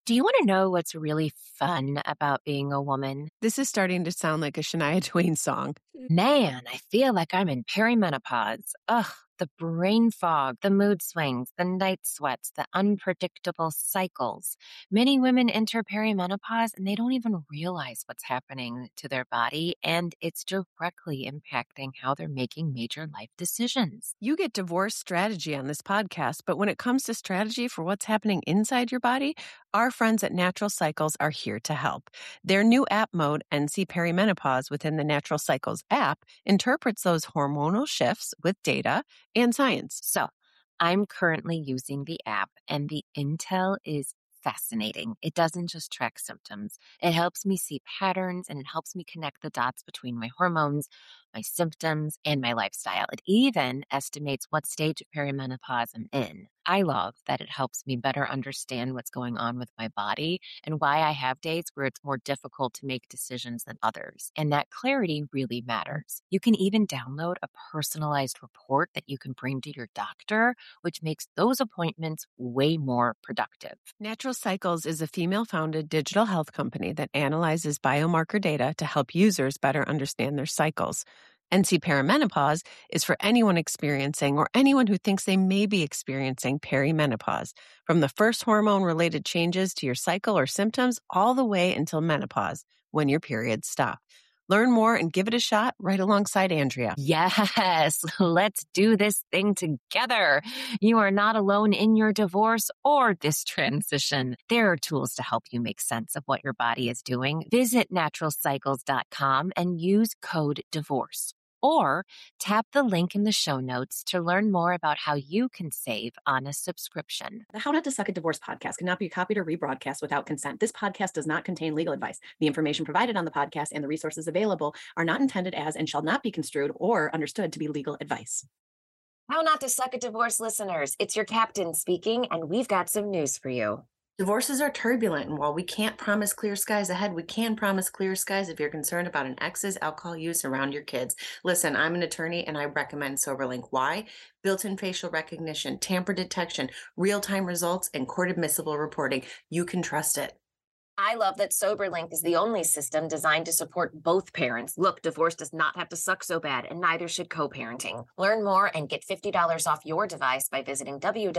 Do you want to know what's really fun about being a woman? This is starting to sound like a Shania Twain song. Man, I feel like I'm in perimenopause. Ugh, the brain fog, the mood swings, the night sweats, the unpredictable cycles. Many women enter perimenopause and they don't even realize what's happening to their body, and it's directly impacting how they're making major life decisions. You get divorce strategy on this podcast, but when it comes to strategy for what's happening inside your body, our friends at Natural Cycles are here to help. Their new app mode, NC Perimenopause, within the Natural Cycles app, interprets those hormonal shifts with data and science. So, I'm currently using the app, and the intel is fascinating. It doesn't just track symptoms, it helps me see patterns and it helps me connect the dots between my hormones, my symptoms, and my lifestyle. It even estimates what stage of perimenopause I'm in. I love that it helps me better understand what's going on with my body and why I have days where it's more difficult to make decisions than others. And that clarity really matters. You can even download a personalized report that you can bring to your doctor, which makes those appointments way more productive. Natural Cycles is a female-founded digital health company that analyzes biomarker data to help users better understand their cycles. NC Perimenopause is for anyone experiencing or anyone who thinks they may be experiencing perimenopause, from the first hormone-related changes to your cycle or symptoms all the way until menopause, when your periods stop. Learn more and give it a shot right alongside Andrea. Yes, let's do this thing together. You are not alone in your divorce or this transition. There are tools to help you make sense of what your body is doing. Visit naturalcycles.com and use code DIVORCE. Or tap the link in the show notes to learn more about how you can save on a subscription. The How Not to Suck at Divorce podcast cannot be copied or rebroadcast without consent. This podcast does not contain legal advice. The information provided on the podcast and the resources available are not intended as and shall not be construed or understood to be legal advice. How Not to Suck at Divorce listeners, it's your captain speaking, and we've got some news for you. Divorces are turbulent, and while we can't promise clear skies ahead, we can promise clear skies if you're concerned about an ex's alcohol use around your kids. Listen, I'm an attorney and I recommend SoberLink. Why? Built-in facial recognition, tamper detection, real-time results, and court-admissible reporting. You can trust it. I love that SoberLink is the only system designed to support both parents. Look, divorce does not have to suck so bad, and neither should co-parenting. Learn more and get $50 off your device by visiting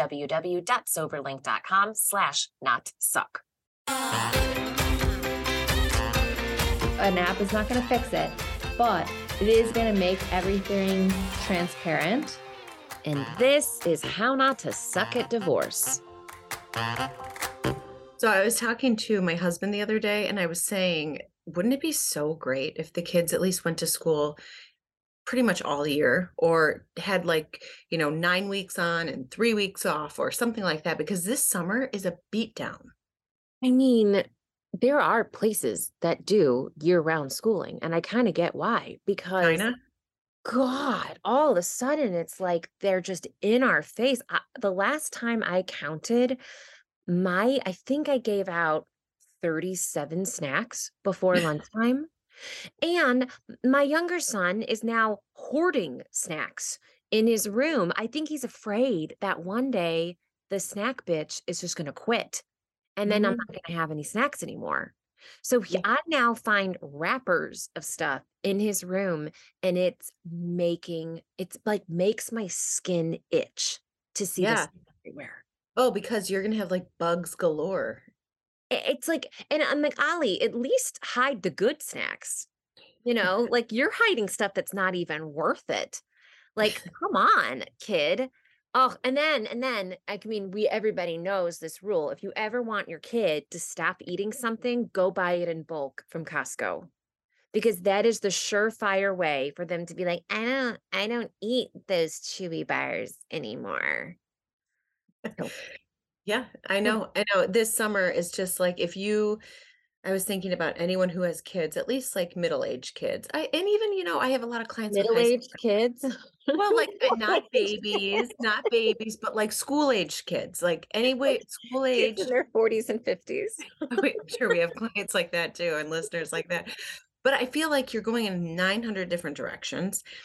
www.soberlink.com/notsuck. An app is not going to fix it, but it is going to make everything transparent. And this is How Not to Suck at Divorce. So I was talking to my husband the other day and I was saying, wouldn't it be so great if the kids at least went to school pretty much all year or had 9 weeks on and 3 weeks off or something like that? Because this summer is a beatdown. I mean, there are places that do year-round schooling, and I kind of get why, because China? God, all of a sudden it's like they're just in our face. The last time I counted, I think I gave out 37 snacks before lunchtime. And my younger son is now hoarding snacks in his room. I think he's afraid that one day the snack bitch is just going to quit. And then I'm not going to have any snacks anymore. So I now find wrappers of stuff in his room, and it's makes my skin itch to see this everywhere. Oh, because you're going to have bugs galore. It's like, and I'm like, Ollie, at least hide the good snacks. You're hiding stuff that's not even worth it. Come on, kid. Oh, and then, everybody knows this rule. If you ever want your kid to stop eating something, go buy it in bulk from Costco, because that is the surefire way for them to be like, I don't eat those chewy bars anymore. Yeah, I know. This summer is just I was thinking about anyone who has kids, at least middle-aged kids. I have a lot of clients with Middle-aged kids. Well, not babies, but school-aged kids, school age. Kids in their 40s and 50s. I'm sure we have clients like that too, and listeners like that. But I feel like you're going in 900 different directions.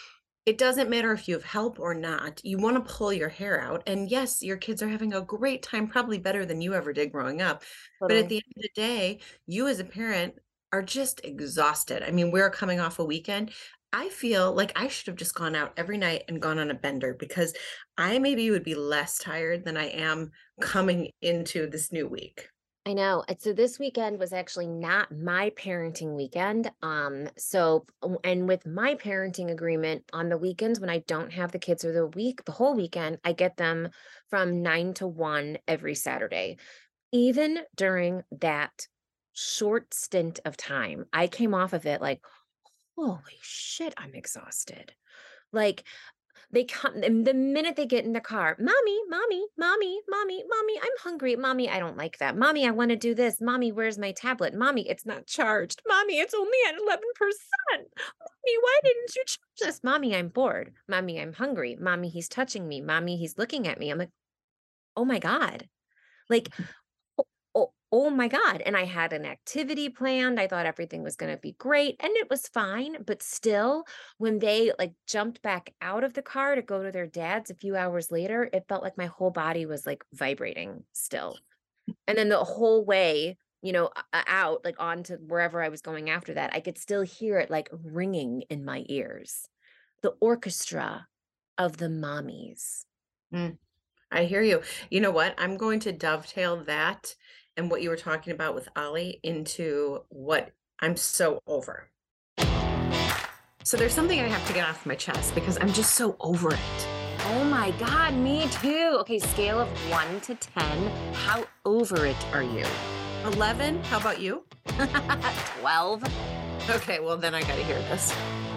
It doesn't matter if you have help or not. You want to pull your hair out. And yes, your kids are having a great time, probably better than you ever did growing up. But at Totally. the end of the day, you as a parent are just exhausted. I mean, we're coming off a weekend. I feel like I should have just gone out every night and gone on a bender because I maybe would be less tired than I am coming into this new week. I know. And so this weekend was actually not my parenting weekend. And with my parenting agreement on the weekends when I don't have the kids or the whole weekend, I get them from 9 to 1 every Saturday. Even during that short stint of time, I came off of it like, holy shit, I'm exhausted. Like they come and the minute they get in the car, "Mommy, mommy, mommy, mommy, mommy, I'm hungry. Mommy, I don't like that. Mommy, I want to do this. Mommy, where's my tablet? Mommy, it's not charged. Mommy, it's only at 11%. Mommy, why didn't you charge this? Mommy, I'm bored. Mommy, I'm hungry. Mommy, he's touching me. Mommy, he's looking at me." I'm like, "Oh my God." Like oh my God. And I had an activity planned. I thought everything was going to be great and it was fine. But still, when they like jumped back out of the car to go to their dad's a few hours later, it felt like my whole body was like vibrating still. And then the whole way, out like on to wherever I was going after that, I could still hear it like ringing in my ears. The orchestra of the mommies. Mm. I hear you. You know what? I'm going to dovetail that and what you were talking about with Ollie into what I'm so over. So there's something I have to get off my chest because I'm just so over it. Oh my God, me too. Okay, scale of 1 to 10. How over it are you? 11, how about you? 12. Okay, well then I got to hear this.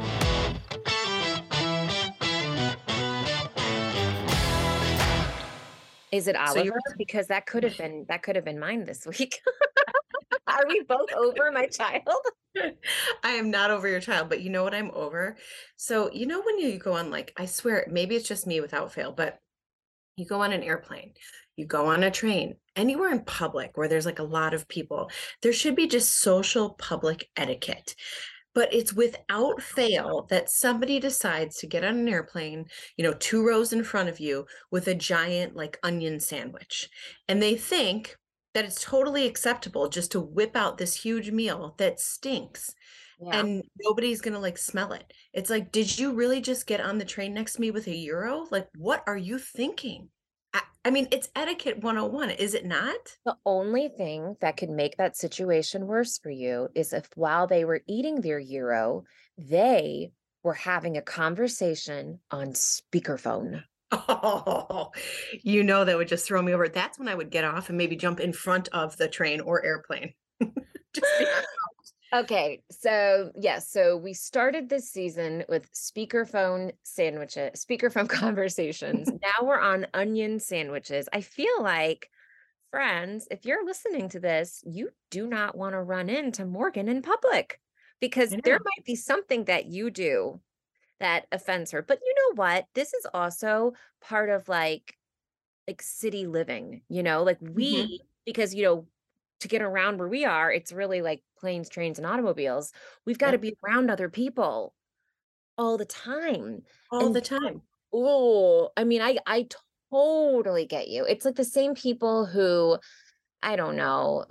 Is it So Oliver? Because that could have been mine this week. Are we both over my child? I am not over your child, but you know what I'm over? So, you know, when you go on, like, I swear, maybe it's just me without fail, but you go on an airplane, you go on a train, anywhere in public where there's like a lot of people, there should be just social public etiquette. But it's without fail that somebody decides to get on an airplane, 2 rows in front of you with a giant like onion sandwich. And they think that it's totally acceptable just to whip out this huge meal that stinks Yeah. and nobody's gonna like smell it. It's like, did you really just get on the train next to me with a euro? Like, what are you thinking? I mean, it's etiquette 101, is it not? The only thing that could make that situation worse for you is if while they were eating their gyro, they were having a conversation on speakerphone. Oh, that would just throw me over. That's when I would get off and maybe jump in front of the train or airplane. Just be Okay, so yes, so we started this season with speakerphone sandwiches, speakerphone conversations. Now we're on onion sandwiches. I feel like, friends, if you're listening to this, you do not want to run into Morgan in public because I there know. might be something that you do that offends her. But you know what? This is also part of like city living, like Mhm. because to get around where we are, it's really like planes, trains, and automobiles. We've got to Yep. be around other people all the time. All the And time. oh, I mean, I totally get you. It's like the same people who, I don't know,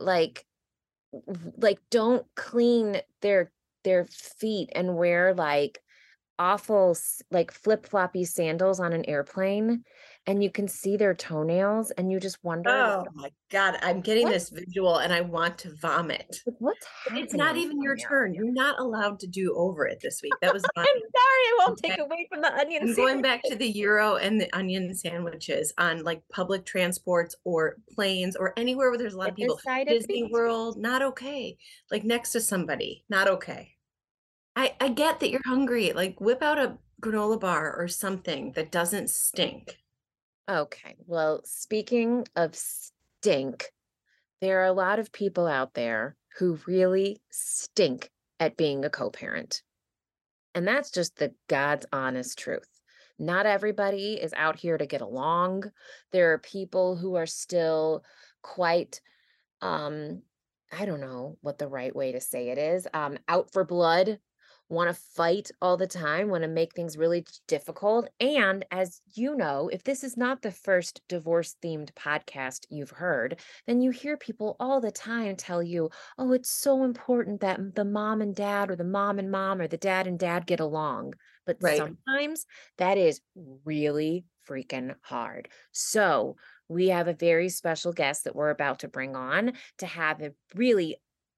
like don't clean their feet and wear like awful like flip-floppy sandals on an airplane and you can see their toenails and you just wonder Oh my God, I'm getting what this visual and I want to vomit. like, what's It's not happening even down your there? turn. You're not allowed to do over it this week. That was I'm mine. sorry, I won't take Okay. away from the onion I'm going sandwich. back to the euro and the onion sandwiches on like public transports or planes or anywhere where there's a lot of Get this people. side of Disney baked. World, not okay. Like next to somebody, not okay. I get that you're hungry. Like whip out a granola bar or something that doesn't stink. Okay, well, speaking of stink, there are a lot of people out there who really stink at being a co-parent. And that's just the God's honest truth. Not everybody is out here to get along. There are people who are still quite, um, I don't know what the right way to say it is, out for blood, want to fight all the time, want to make things really difficult. And as you know, if this is not the first divorce themed podcast you've heard, then you hear people all the time tell you, oh, it's so important that the mom and dad, or the mom and mom, or the dad and dad get along. But Right. sometimes that is really freaking hard. So we have a very special guest that we're about to bring on to have a really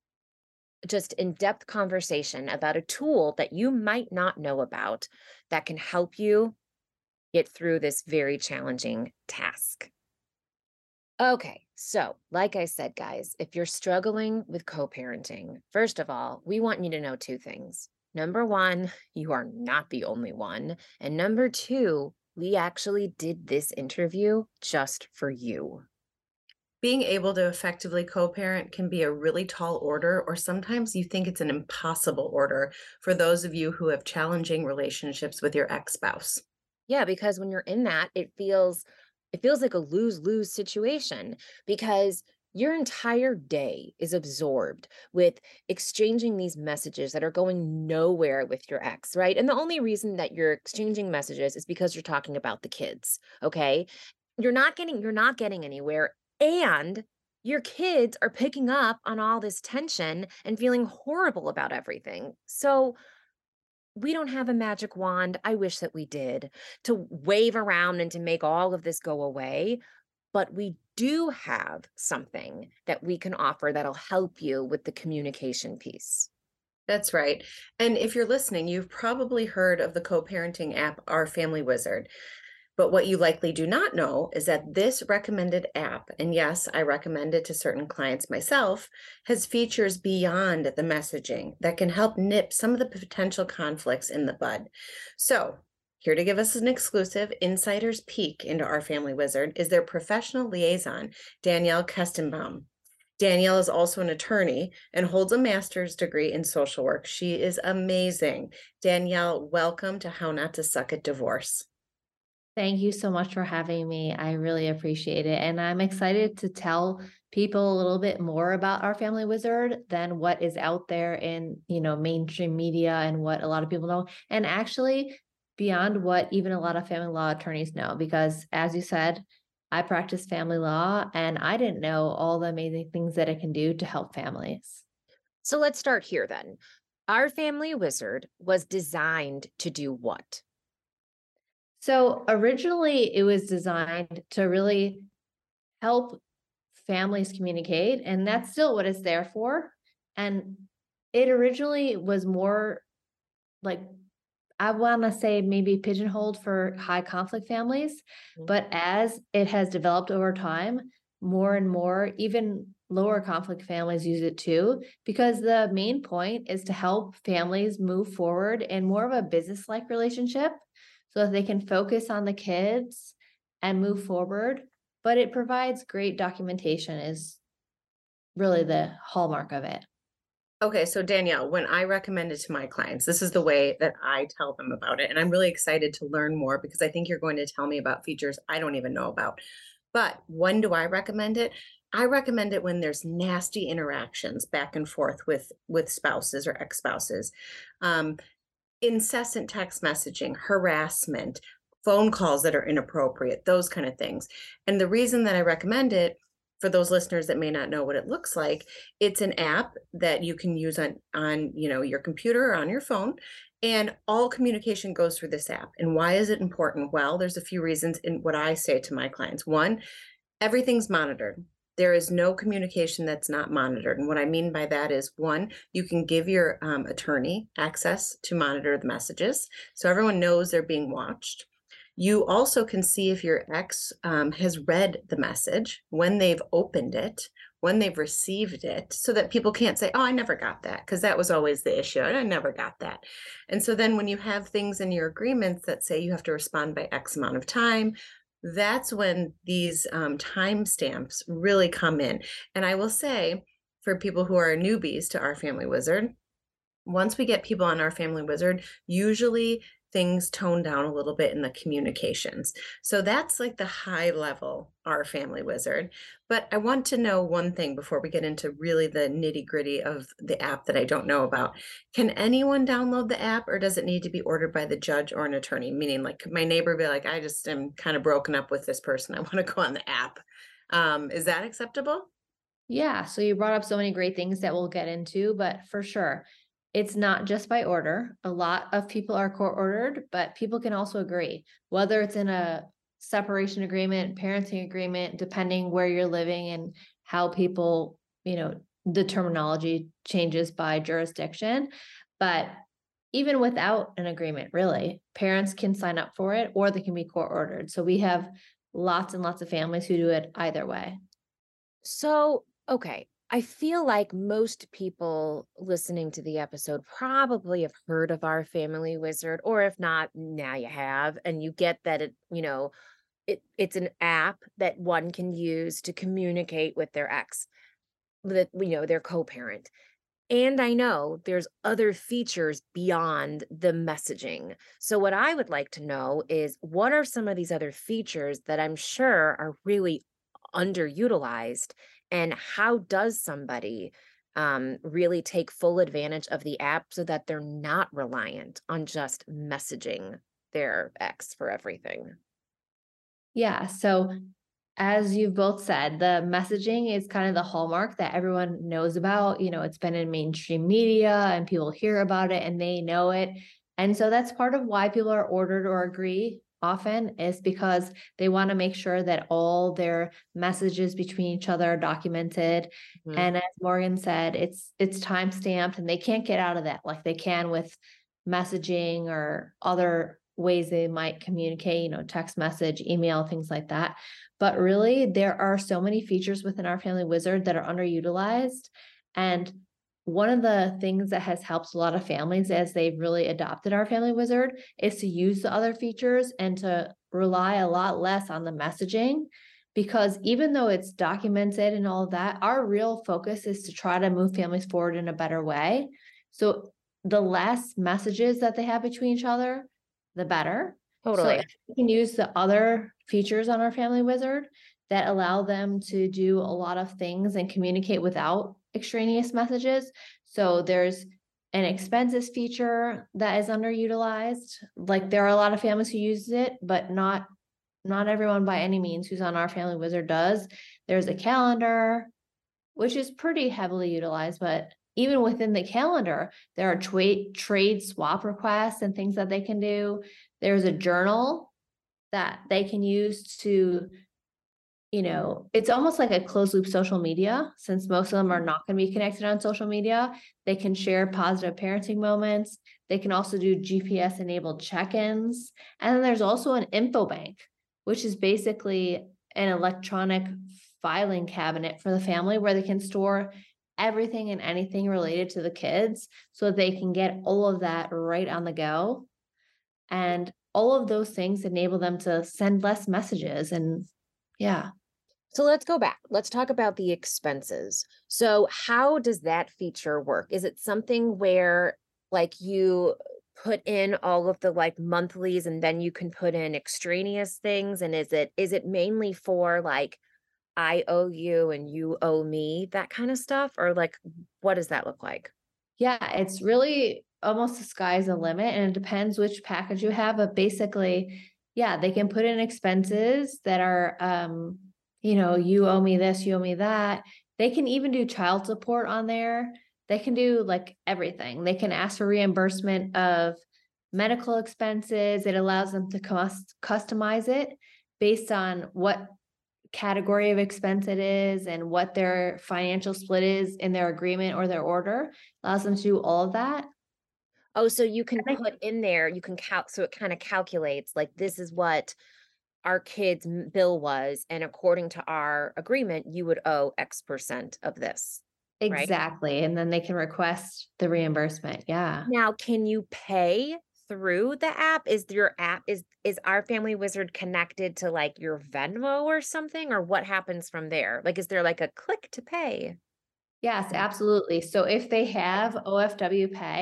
just in-depth conversation about a tool that you might not know about that can help you get through this very challenging task. Okay, so like I said, guys, if you're struggling with co-parenting, first of all, we want you to know two things. Number one, you are not the only one. And number two, we actually did this interview just for you. Being able to effectively co-parent can be a really tall order, or sometimes you think it's an impossible order for those of you who have challenging relationships with your ex-spouse. Yeah, because when you're in that, it feels like a lose-lose situation because your entire day is absorbed with exchanging these messages that are going nowhere with your ex, right? And the only reason that you're exchanging messages is because you're talking about the kids, okay? You're not getting anywhere, and your kids are picking up on all this tension and feeling horrible about everything. So, we don't have a magic wand. I wish that we did to wave around and to make all of this go away. But we do have something that we can offer that'll help you with the communication piece. That's right. And if you're listening, you've probably heard of the co-parenting app, Our Family Wizard. But what you likely do not know is that this recommended app, and yes, I recommend it to certain clients myself, has features beyond the messaging that can help nip some of the potential conflicts in the bud. So, here to give us an exclusive insider's peek into Our Family Wizard is their professional liaison, Danielle Kestenbaum. Danielle is also an attorney and holds a master's degree in social work. She is amazing. Danielle, welcome to How Not to Suck at Divorce. Thank you so much for having me. I really appreciate it. And I'm excited to tell people a little bit more about Our Family Wizard than what is out there in, mainstream media and what a lot of people know. And actually beyond what even a lot of family law attorneys know, because as you said, I practice family law and I didn't know all the amazing things that it can do to help families. So let's start here then. Our Family Wizard was designed to do what? So originally it was designed to really help families communicate, and that's still what it's there for. And it originally was more like, I want to say maybe pigeonholed for high conflict families, but as it has developed over time, more and more, even lower conflict families use it too, because the main point is to help families move forward in more of a business-like relationship so that they can focus on the kids and move forward. But it provides great documentation is really the hallmark of it. Okay, so Danielle, when I recommend it to my clients, this is the way that I tell them about it. And I'm really excited to learn more because I think you're going to tell me about features I don't even know about. But when do I recommend it? I recommend it when there's nasty interactions back and forth with spouses or ex-spouses. Incessant text messaging, harassment, phone calls that are inappropriate, those kind of things. And the reason that I recommend it, for those listeners that may not know what it looks like, it's an app that you can use on your computer or on your phone, and all communication goes through this app. And why is it important? Well, there's a few reasons in what I say to my clients. One, everything's monitored. There is no communication that's not monitored. And what I mean by that is, one, you can give your attorney access to monitor the messages, so everyone knows they're being watched. You also can see if your ex has read the message, when they've opened it, when they've received it, so that people can't say, oh, I never got that, because that was always the issue. I never got that. And so then when you have things in your agreements that say you have to respond by X amount of time, that's when these timestamps really come in. And I will say, for people who are newbies to Our Family Wizard, once we get people on Our Family Wizard, usually things toned down a little bit in the communications. So that's like the high level, our family wizard. But I want to know one thing before we get into really the nitty gritty of the app that I don't know about. Can anyone download the app, or does it need to be ordered by the judge or an attorney? Meaning, like, could my neighbor be like, I just am kind of broken up with this person, I want to go on the app. Is that acceptable? Yeah, so you brought up so many great things that we'll get into, but for sure, it's not just by order. A lot of people are court ordered, but people can also agree, whether it's in a separation agreement, parenting agreement, depending where you're living and how people, the terminology changes by jurisdiction. But even without an agreement, really, parents can sign up for it or they can be court ordered. So we have lots and lots of families who do it either way. So, okay, I feel like most people listening to the episode probably have heard of our family wizard, or if not, now you have, and you get that it's an app that one can use to communicate with their ex, their co-parent. And I know there's other features beyond the messaging. So what I would like to know is, what are some of these other features that I'm sure are really underutilized, and how does somebody really take full advantage of the app so that they're not reliant on just messaging their ex for everything? Yeah. So as you've both said, the messaging is kind of the hallmark that everyone knows about. It's been in mainstream media and people hear about it and they know it. And so that's part of why people are ordered or agree often, is because they want to make sure that all their messages between each other are documented. Mhm. And as Morgan said, it's time stamped and they can't get out of that like they can with messaging or other ways they might communicate, text message, email, things like that. But really, there are so many features within our family wizard that are underutilized. And one of the things that has helped a lot of families as they've really adopted our family wizard is to use the other features and to rely a lot less on the messaging. Because even though it's documented and all of that, our real focus is to try to move families forward in a better way. So the less messages that they have between each other, the better. Totally. So we can use the other features on our family wizard that allow them to do a lot of things and communicate without extraneous messages. So there's an expenses feature that is underutilized. Like, there are a lot of families who use it, but not everyone by any means who's on our family wizard does. There's a calendar, which is pretty heavily utilized, but even within the calendar, there are trade swap requests and things that they can do. There's a journal that they can use to, it's almost like a closed loop social media, since most of them are not going to be connected on social media. They can share positive parenting moments. They can also do GPS enabled check-ins. And then there's also an info bank, which is basically an electronic filing cabinet for the family where they can store everything and anything related to the kids so they can get all of that right on the go. And all of those things enable them to send less messages. And yeah. So let's go back. Let's talk about the expenses. So how does that feature work? Is it something where, like, you put in all of the like monthlies and then you can put in extraneous things? And is it mainly for like, I owe you and you owe me, that kind of stuff? Or like, what does that look like? Yeah, it's really almost the sky's the limit, and it depends which package you have. But basically, yeah, they can put in expenses that are, you owe me this, you owe me that. They can even do child support on there. They can do like everything. They can ask for reimbursement of medical expenses. It allows them to customize it based on what category of expense it is and what their financial split is in their agreement or their order. Allows them to do all of that. Oh, so you can put in there, you can so it kind of calculates like, this is what our kid's bill was, and according to our agreement, you would owe X% of this. Right? Exactly. And then they can request the reimbursement. Yeah. Now, can you pay through the app? Is your app, is our family wizard connected to like your Venmo or something, or what happens from there? Like, is there like a click to pay? Yes, absolutely. So if they have OFW Pay,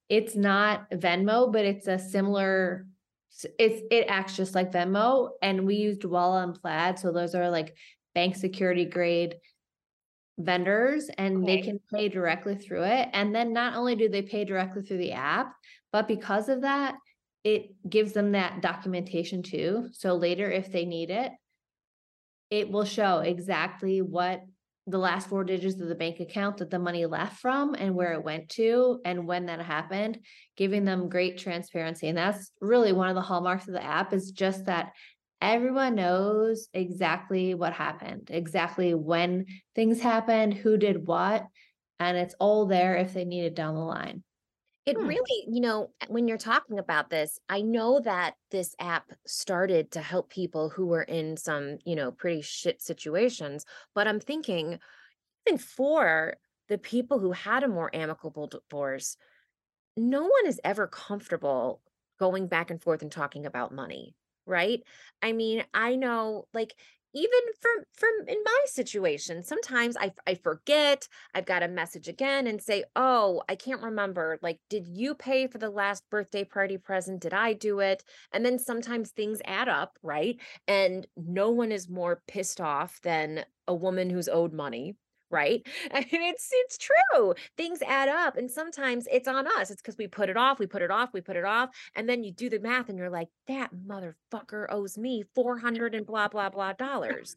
It's not Venmo, but it's a similar, it acts just like Venmo, and we used Dwolla and Plaid. So those are like bank security grade vendors, and they can pay directly through it. And then not only do they pay directly through the app, but because of that, it gives them that documentation too. So later, if they need it, it will show exactly what the last 4 digits of the bank account that the money left from and where it went to and when that happened, giving them great transparency. And that's really one of the hallmarks of the app, is just that everyone knows exactly what happened, exactly when things happened, who did what, and it's all there if they need it down the line. It really, when you're talking about this, I know that this app started to help people who were in some, pretty shit situations, but I'm thinking, even for the people who had a more amicable divorce, no one is ever comfortable going back and forth and talking about money, right? I mean, I know, like, even from in my situation, sometimes I forget. I've got to message again and say, "Oh, I can't remember. Like, did you pay for the last birthday party present? Did I do it?" And then sometimes things add up, right? And no one is more pissed off than a woman who's owed money, right? I mean, it's true. Things add up, and sometimes it's on us. It's because we put it off, we put it off, we put it off, and then you do the math, and you're like, that motherfucker owes me 400 and blah blah blah dollars.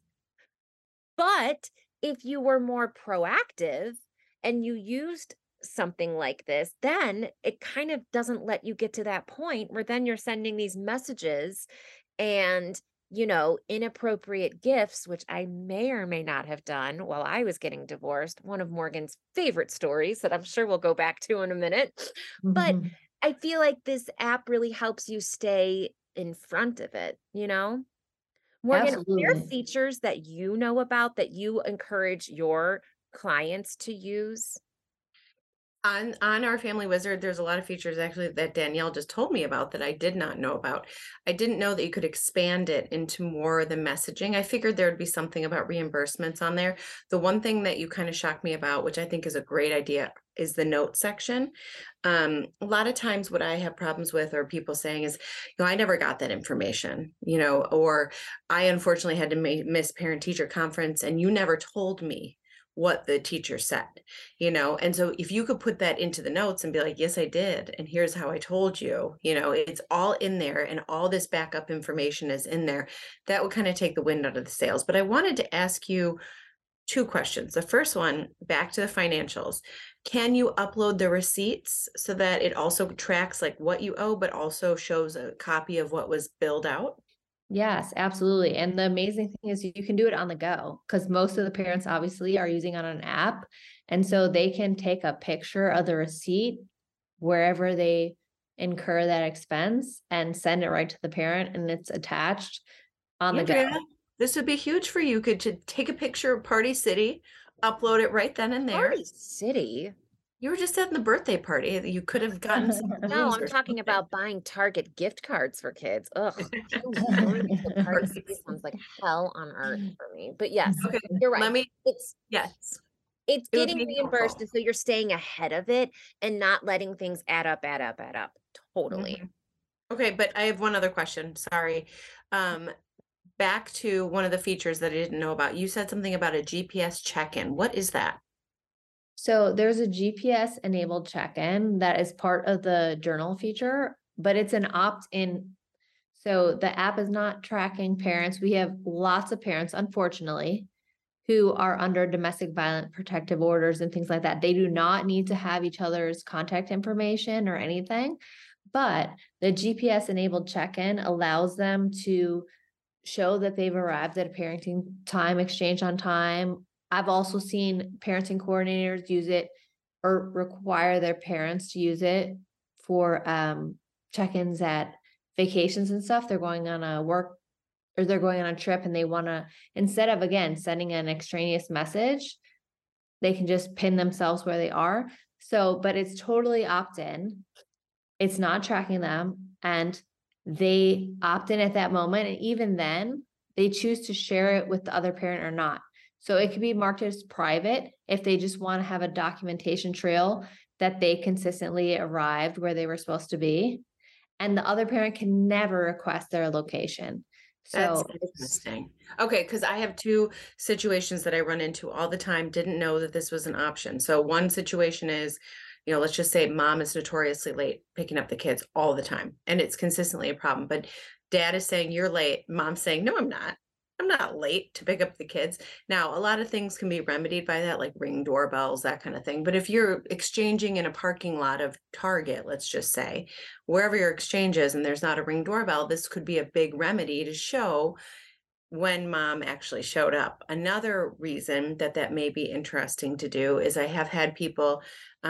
But if you were more proactive and you used something like this, then it kind of doesn't let you get to that point where then you're sending these messages and inappropriate gifts, which I may or may not have done while I was getting divorced. One of Morgan's favorite stories that I'm sure we'll go back to in a minute. But I feel like this app really helps you stay in front of it, Morgan, are there Absolutely. features that you know about that you encourage your clients to use? On our Family Wizard, there's a lot of features actually that Danielle just told me about that I did not know about. I didn't know that you could expand it into more of the messaging. I figured there would be something about reimbursements on there. The one thing that you kind of shocked me about, which I think is a great idea, is the note section. A lot of times what I have problems with, or people saying, is, I never got that information, or I unfortunately had to miss parent teacher conference and you never told me what the teacher said, and so if you could put that into the notes and be like, yes, I did, and here's how I told you, it's all in there and all this backup information is in there, that would kind of take the wind out of the sails. But I wanted to ask you 2 questions. The first one, back to the financials. Can you upload the receipts so that it also tracks like what you owe, but also shows a copy of what was billed out? Yes, absolutely. And the amazing thing is you can do it on the go, because most of the parents obviously are using on an app. And so they can take a picture of the receipt wherever they incur that expense and send it right to the parent, and it's attached on the go. Andrea, this would be huge for you. Could you take a picture of Party City, upload it right then and there? Party City? You were just at the birthday party. You could have gotten some No, balloons I'm or talking something. about buying Target gift cards for kids. Ugh, going to Party City sounds like hell on earth for me. But yes, Okay, you're right. let me, It's yes, it's it would getting be reimbursed, helpful. and so you're staying ahead of it and not letting things add up, add up, add up. Totally. Mhm. Okay, but I have one other question. Sorry. Back to one of the features that I didn't know about. You said something about a GPS check-in. What is that? So there's a GPS enabled check-in that is part of the journal feature, but it's an opt-in. So the app is not tracking parents. We have lots of parents, unfortunately, who are under domestic violence protective orders and things like that. They do not need to have each other's contact information or anything, but the GPS enabled check-in allows them to show that they've arrived at a parenting time exchange on time. I've also seen parenting coordinators use it or require their parents to use it for check-ins at vacations and stuff. They're going on a work or they're going on a trip and they want to, instead of again sending an extraneous message, they can just pin themselves where they are. So, but it's totally opt-in. It's not tracking them, and they opt in at that moment. And even then, they choose to share it with the other parent or not. So it could be marked as private if they just want to have a documentation trail that they consistently arrived where they were supposed to be, and the other parent can never request their location. That's So interesting. Okay, because I have two situations that I run into all the time, didn't know that this was an option. So one situation is, let's just say mom is notoriously late picking up the kids all the time, and it's consistently a problem. But dad is saying you're late, mom's saying, no, I'm not. I'm not late to pick up the kids. Now, a lot of things can be remedied by that, like ring doorbells, that kind of thing. But if you're exchanging in a parking lot of Target, let's just say, wherever your exchange is, and there's not a ring doorbell, this could be a big remedy to show when mom actually showed up. Another reason that may be interesting to do is I have had people,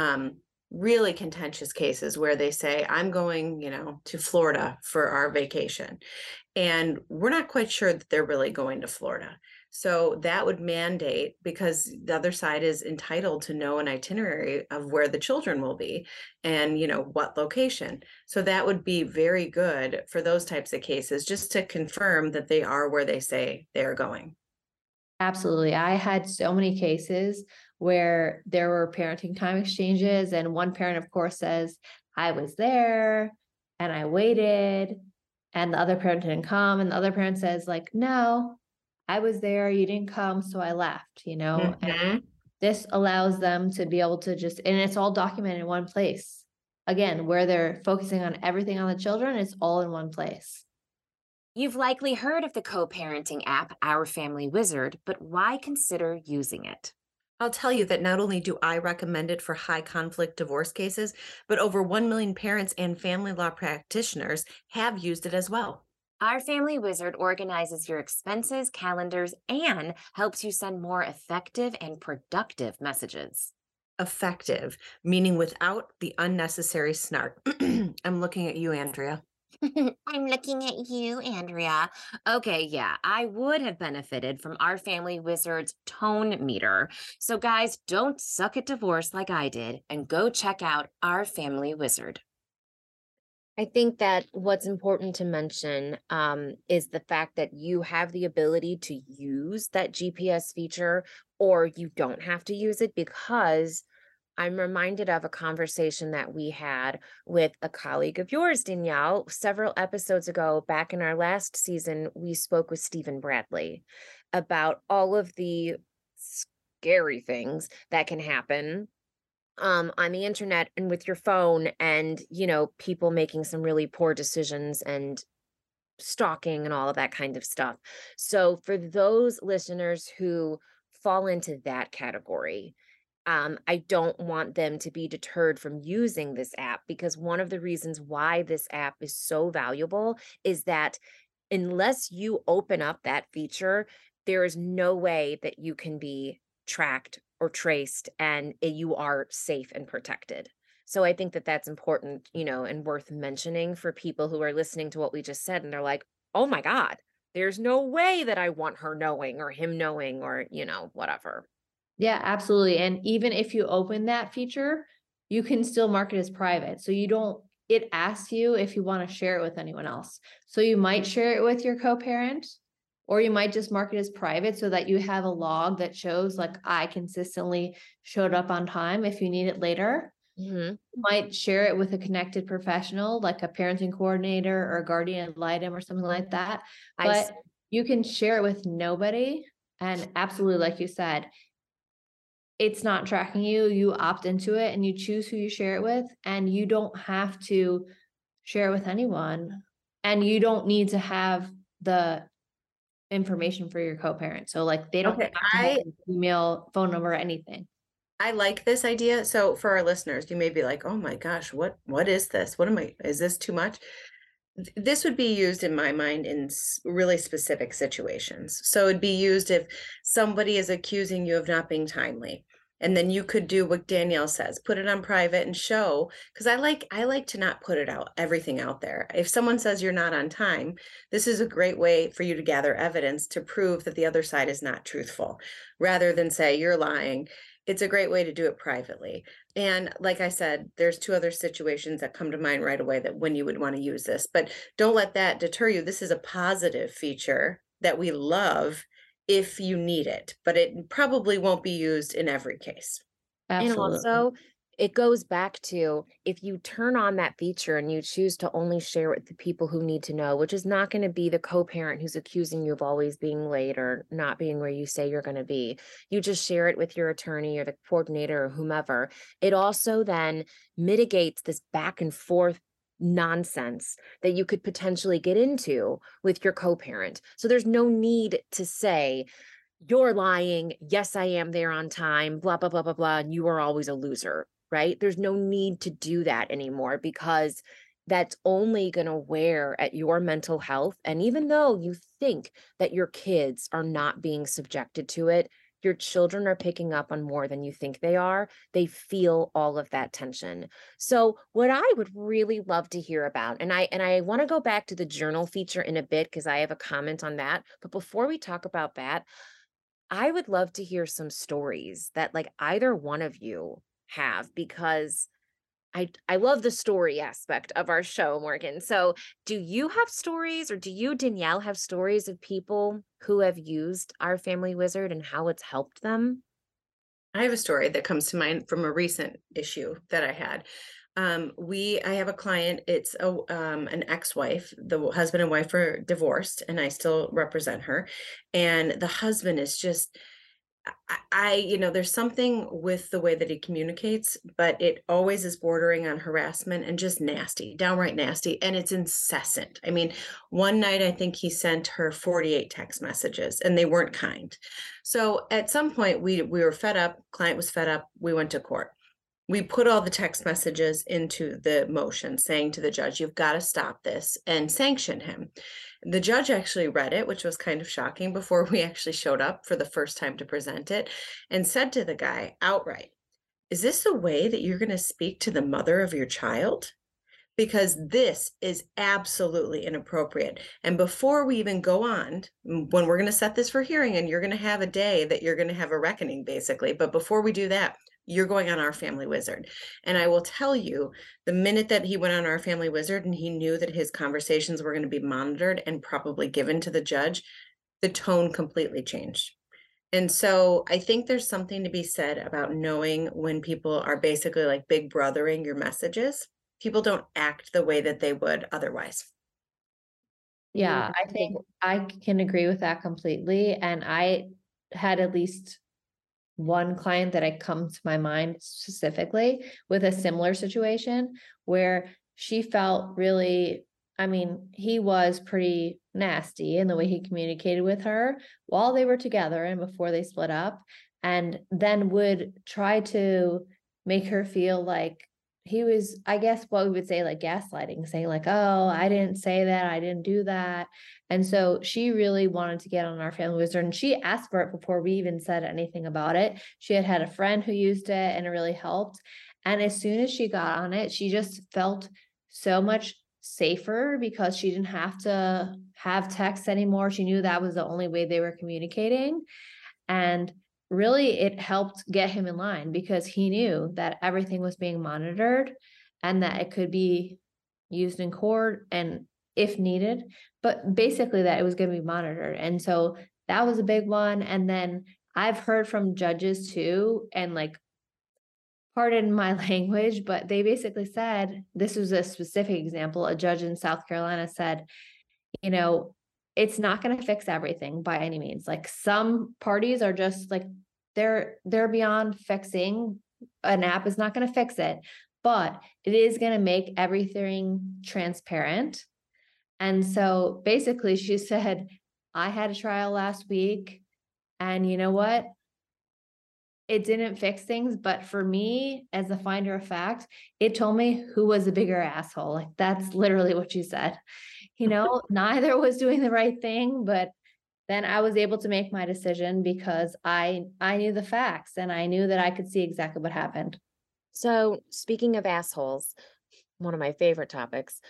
really contentious cases where they say, I'm going, to Florida for our vacation. And we're not quite sure that they're really going to Florida. So that would mandate, because the other side is entitled to know an itinerary of where the children will be and, what location. So that would be very good for those types of cases, just to confirm that they are where they say they're going. absolutely. I had so many cases where there were parenting time exchanges, and one parent, of course, says, I was there and I waited, and the other parent didn't come, and the other parent says, like, no, I was there, you didn't come, so I left, And Mhm. this allows them to be able to just, and it's all documented in one place. Again, where they're focusing on everything on the children, it's all in one place. You've likely heard of the co-parenting app, Our Family Wizard, but why consider using it? I'll tell you that not only do I recommend it for high conflict divorce cases, but over 1 million parents and family law practitioners have used it as well. Our Family Wizard organizes your expenses, calendars, and helps you send more effective and productive messages. Effective, meaning without the unnecessary snark. I'm looking at you, Andrea. I'm looking at you, Andrea. Okay, yeah, I would have benefited from Our Family Wizard's tone meter. So, guys, don't suck at divorce like I did and go check out Our Family Wizard. I think that what's important to mention is the fact that you have the ability to use that GPS feature, or you don't have to use it, because I'm reminded of a conversation that we had with a colleague of yours, Danielle, several episodes ago. Back in our last season, we spoke with Stephen Bradley about all of the scary things that can happen on the internet and with your phone, and people making some really poor decisions and stalking and all of that kind of stuff. So for those listeners who fall into that category, I don't want them to be deterred from using this app, because one of the reasons why this app is so valuable is that unless you open up that feature, there is no way that you can be tracked or traced, and you are safe and protected. So I think that that's important, and worth mentioning for people who are listening to what we just said and they're like, oh my God, there's no way that I want her knowing or him knowing or, whatever. Yeah, absolutely. And even if you open that feature, you can still mark it as private. So it asks you if you want to share it with anyone else. So you might share it with your co-parent, or you might just mark it as private so that you have a log that shows, like, I consistently showed up on time if you need it later. Mhm. You might share it with a connected professional, like a parenting coordinator or a guardian ad litem or something like that. I s- But you can share it with nobody. And absolutely, like you said, it's not tracking you. You opt into it and you choose who you share it with, and you don't have to share it with anyone. And you don't need to have the information for your co-parent. So, like, they don't Okay, have to have your email, phone number, or anything. I like this idea. So for our listeners, you may be like, oh my gosh, what is this? Is this too much? This would be used in my mind in really specific situations. So it'd be used if somebody is accusing you of not being timely. And then you could do what Danielle says, put it on private and show, because I like to not put it out, everything out there. If someone says you're not on time, this is a great way for you to gather evidence to prove that the other side is not truthful, rather than say you're lying. It's a great way to do it privately. And like I said, there's two other situations that come to mind right away that when you would want to use this, but don't let that deter you. This is a positive feature that we love if you need it, but it probably won't be used in every case. And Absolutely. also, it goes back to, if you turn on that feature and you choose to only share it with the people who need to know, which is not going to be the co-parent who's accusing you of always being late or not being where you say you're going to be. You just share it with your attorney or the coordinator or whomever. It also then mitigates this back and forth nonsense that you could potentially get into with your co-parent. So there's no need to say, you're lying. Yes, I am there on time, blah, blah, blah, blah, blah. And you are always a loser, right? There's no need to do that anymore, because that's only going to wear at your mental health. And even though you think that your kids are not being subjected to it, your children are picking up on more than you think they are. They feel all of that tension. So what I would really love to hear about, and I want to go back to the journal feature in a bit, because I have a comment on that. But before we talk about that, I would love to hear some stories that like either one of you have, because I love the story aspect of our show, Morgan. So do you have stories, or do you, Danielle, have stories of people who have used Our Family Wizard and how it's helped them? I have a story that comes to mind from a recent issue that I had. I have a client, it's an ex-wife. The husband and wife are divorced, and I still represent her. And the husband is just, there's something with the way that he communicates, but it always is bordering on harassment and just nasty, downright nasty. And it's incessant. I mean, one night I think he sent her 48 text messages, and they weren't kind. So at some point we were fed up, client was fed up, we went to court. We put all the text messages into the motion saying to the judge, you've got to stop this and sanction him. The judge actually read it, which was kind of shocking, before we actually showed up for the first time to present it, and said to the guy outright, is this the way that you're going to speak to the mother of your child? Because this is absolutely inappropriate. And before we even go on, when we're going to set this for hearing, and you're going to have a day that you're going to have a reckoning, basically. But before we do that, you're going on Our Family Wizard. And I will tell you, the minute that he went on Our Family Wizard and he knew that his conversations were going to be monitored and probably given to the judge, the tone completely changed. And so I think there's something to be said about knowing when people are basically like big brothering your messages. People don't act the way that they would otherwise. Yeah, I think I can agree with that completely. And I had at least one client that I come to my mind specifically with a similar situation where she felt really, I mean, he was pretty nasty in the way he communicated with her while they were together and before they split up, and then would try to make her feel like he was, I guess what we would say, like gaslighting, saying like, oh, I didn't say that, I didn't do that. And so she really wanted to get on Our Family Wizard, and she asked for it before we even said anything about it. She had had a friend who used it and it really helped. And as soon as she got on it, she just felt so much safer because she didn't have to have text anymore. She knew that was the only way they were communicating. And really it helped get him in line because he knew that everything was being monitored and that it could be used in court and if needed, but basically that it was going to be monitored. And so that was a big one. And then I've heard from judges too, and like, pardon my language, but they basically said, this was a specific example. A judge in South Carolina said, you know, it's not going to fix everything by any means. Like some parties are just like, they're beyond fixing. An app is not going to fix it, but it is going to make everything transparent. And so basically she said, I had a trial last week, and you know what? It didn't fix things, but for me, as a finder of fact, it told me who was a bigger asshole. Like that's literally what she said. You know, neither was doing the right thing, but then I was able to make my decision because I knew the facts and I knew that I could see exactly what happened. So speaking of assholes, one of my favorite topics,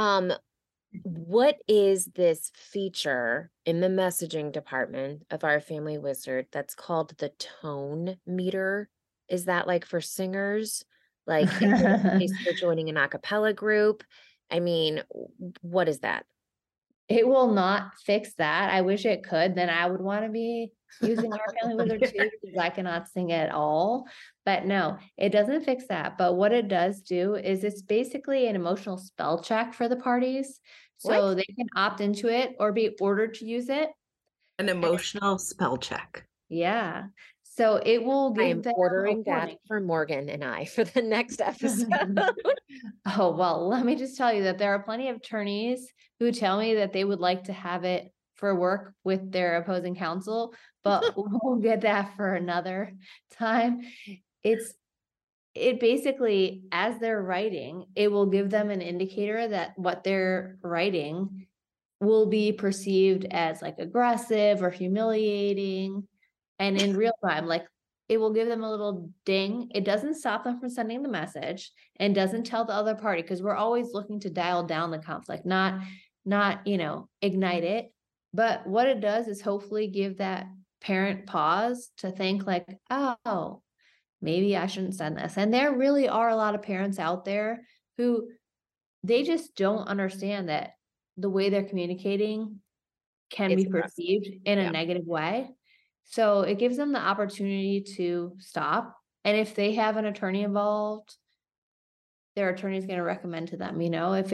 what is this feature in the messaging department of Our Family Wizard that's called the tone meter? Is that like for singers? Like in case they're joining an a cappella group? I mean, what is that? It will not fix that. I wish it could, then I would want to be using our Family Wizard too, because I cannot sing at all. But no, it doesn't fix that. But what it does do is it's basically an emotional spell check for the parties. So What? they can opt into it or be ordered to use it. An emotional spell check. Yeah. So it will I give am them a ordering that warning. for Morgan and I for the next episode. Oh, well, let me just tell you that there are plenty of attorneys who tell me that they would like to have it for work with their opposing counsel, but we'll get that for another time. It basically, as they're writing, it will give them an indicator that what they're writing will be perceived as like aggressive or humiliating. And in real time, like it will give them a little ding. It doesn't stop them from sending the message and doesn't tell the other party, because we're always looking to dial down the conflict, not, ignite it. But what it does is hopefully give that parent pause to think like, oh, maybe I shouldn't send this. And there really are a lot of parents out there who they just don't understand that the way they're communicating can It's be aggressive. perceived in a Yeah. negative way. So it gives them the opportunity to stop. And if they have an attorney involved, their attorney is going to recommend to them,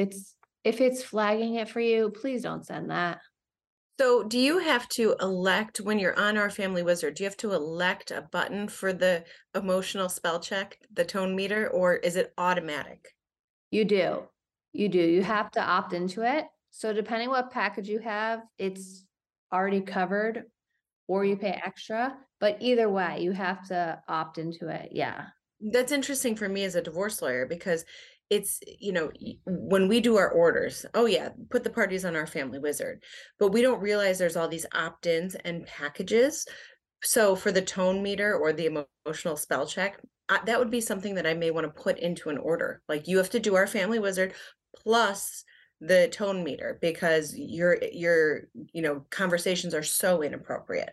if it's flagging it for you, please don't send that. So do you have to elect when you're on Our Family Wizard, do you have to elect a button for the emotional spell check, the tone meter, or is it automatic? You do. You have to opt into it. So depending what package you have, it's already covered or you pay extra, but either way, you have to opt into it. Yeah. That's interesting for me as a divorce lawyer because it's, when we do our orders, oh yeah, put the parties on Our Family Wizard, but we don't realize there's all these opt-ins and packages. So for the tone meter or the emotional spell check, that would be something that I may want to put into an order. Like you have to do Our Family Wizard plus the tone meter because your conversations are so inappropriate.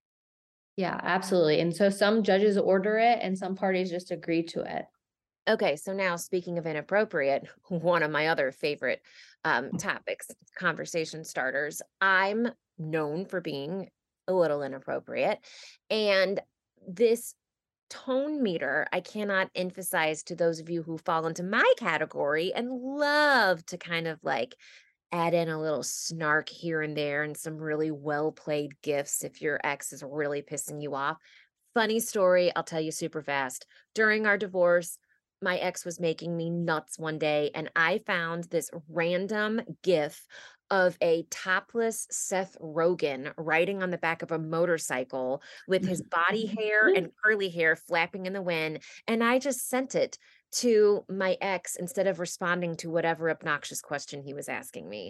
Yeah, absolutely. And so some judges order it and some parties just agree to it. Okay, so now speaking of inappropriate, one of my other favorite topics, conversation starters, I'm known for being a little inappropriate. And this tone meter, I cannot emphasize to those of you who fall into my category and love to kind of like add in a little snark here and there and some really well played gifts if your ex is really pissing you off. Funny story, I'll tell you super fast. During our divorce, my ex was making me nuts one day, and I found this random GIF of a topless Seth Rogen riding on the back of a motorcycle with his body hair and curly hair flapping in the wind. And I just sent it to my ex instead of responding to whatever obnoxious question he was asking me.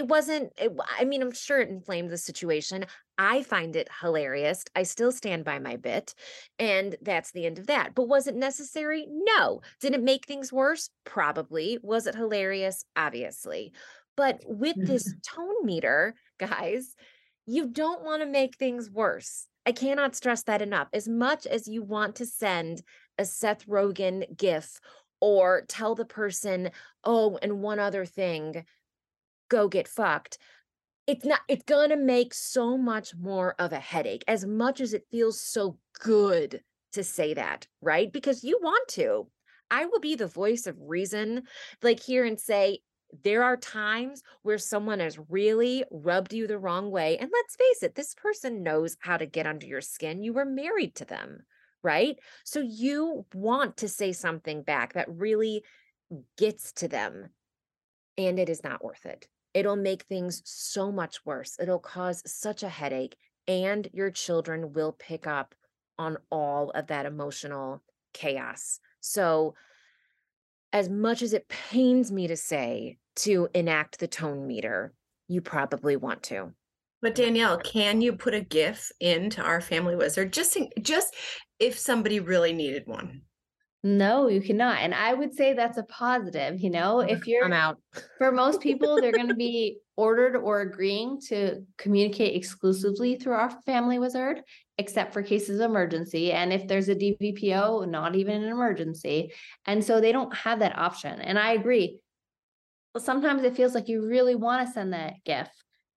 I mean, I'm sure it inflamed the situation. I find it hilarious. I still stand by my bit. And that's the end of that. But was it necessary? No. Did it make things worse? Probably. Was it hilarious? Obviously. But with this tone meter, guys, you don't want to make things worse. I cannot stress that enough. As much as you want to send a Seth Rogen GIF or tell the person, oh, and one other thing, go get fucked. It's gonna make so much more of a headache, as much as it feels so good to say that, right? Because you want to. I will be the voice of reason, like here and say, there are times where someone has really rubbed you the wrong way. And let's face it, this person knows how to get under your skin. You were married to them, right? So you want to say something back that really gets to them, and it is not worth it. It'll make things so much worse. It'll cause such a headache, and your children will pick up on all of that emotional chaos. So, as much as it pains me to say to enact the tone meter, you probably want to. But Danielle, can you put a GIF into Our Family Wizard just if somebody really needed one? No, you cannot. And I would say that's a positive, if I'm out. for most people, they're going to be ordered or agreeing to communicate exclusively through Our Family Wizard, except for cases of emergency. And if there's a DVPO, not even an emergency. And so they don't have that option. And I agree. Sometimes it feels like you really want to send that GIF,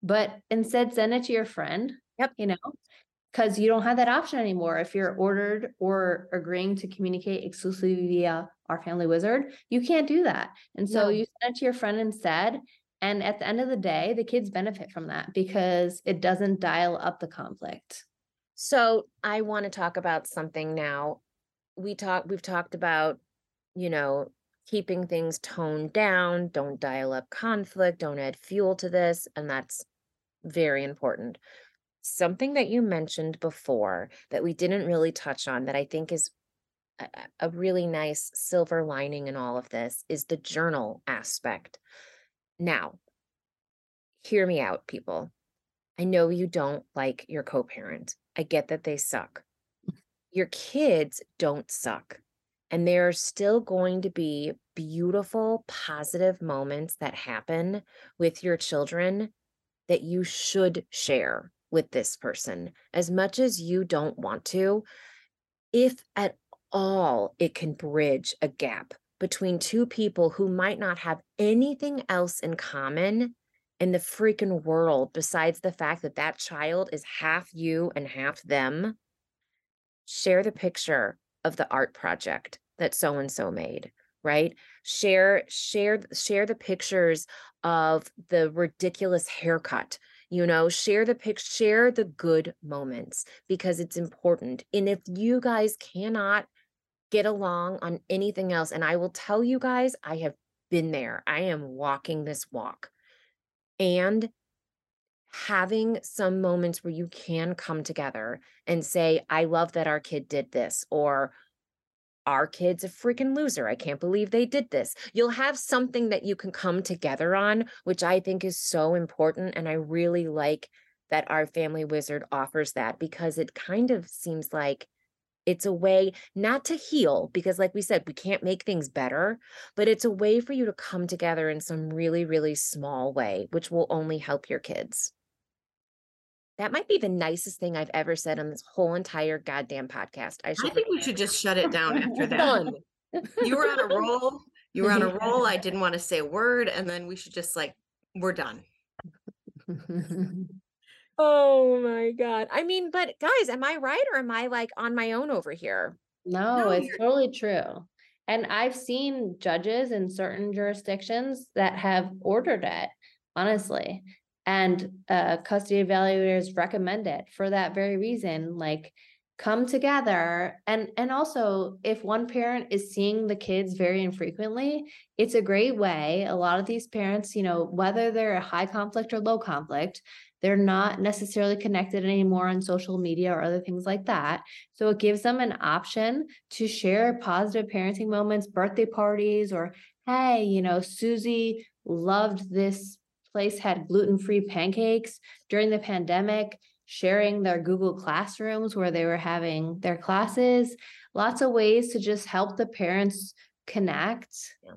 but instead send it to your friend. Yep. Because you don't have that option anymore. If you're ordered or agreeing to communicate exclusively via Our Family Wizard, you can't do that. And so No. you send it to your friend instead. And at the end of the day, the kids benefit from that because it doesn't dial up the conflict. So I want to talk about something now. We've talked about, keeping things toned down, don't dial up conflict, don't add fuel to this, and that's very important. Something that you mentioned before that we didn't really touch on that I think is a really nice silver lining in all of this is the journal aspect. Now, hear me out, people. I know you don't like your co-parent. I get that they suck. Your kids don't suck. And there are still going to be beautiful, positive moments that happen with your children that you should share with this person. As much as you don't want to, if at all it can bridge a gap between two people who might not have anything else in common in the freaking world besides the fact that that child is half you and half them, share the picture of the art project that so and so made, right? Share the pictures of the ridiculous haircut. Share the good moments because it's important. And if you guys cannot get along on anything else, and I will tell you guys, I have been there. I am walking this walk. And having some moments where you can come together and say, I love that our kid did this, or our kid's a freaking loser. I can't believe they did this. You'll have something that you can come together on, which I think is so important. And I really like that Our Family Wizard offers that because it kind of seems like it's a way not to heal, because like we said, we can't make things better, but it's a way for you to come together in some really, really small way, which will only help your kids. That might be the nicest thing I've ever said on this whole entire goddamn podcast. I think we should just shut it down after that. Done. You were on a roll. You were on a roll. I didn't want to say a word. And then we should just we're done. Oh my God. I mean, but guys, am I right or am I on my own over here? No, No, it's you're- totally true. And I've seen judges in certain jurisdictions that have ordered it, honestly. And custody evaluators recommend it for that very reason. Come together. And also, if one parent is seeing the kids very infrequently, it's a great way. A lot of these parents, whether they're a high conflict or low conflict, they're not necessarily connected anymore on social media or other things like that. So it gives them an option to share positive parenting moments, birthday parties, or, hey, Susie loved this place, had gluten-free pancakes during the pandemic, sharing their Google Classrooms where they were having their classes. Lots of ways to just help the parents connect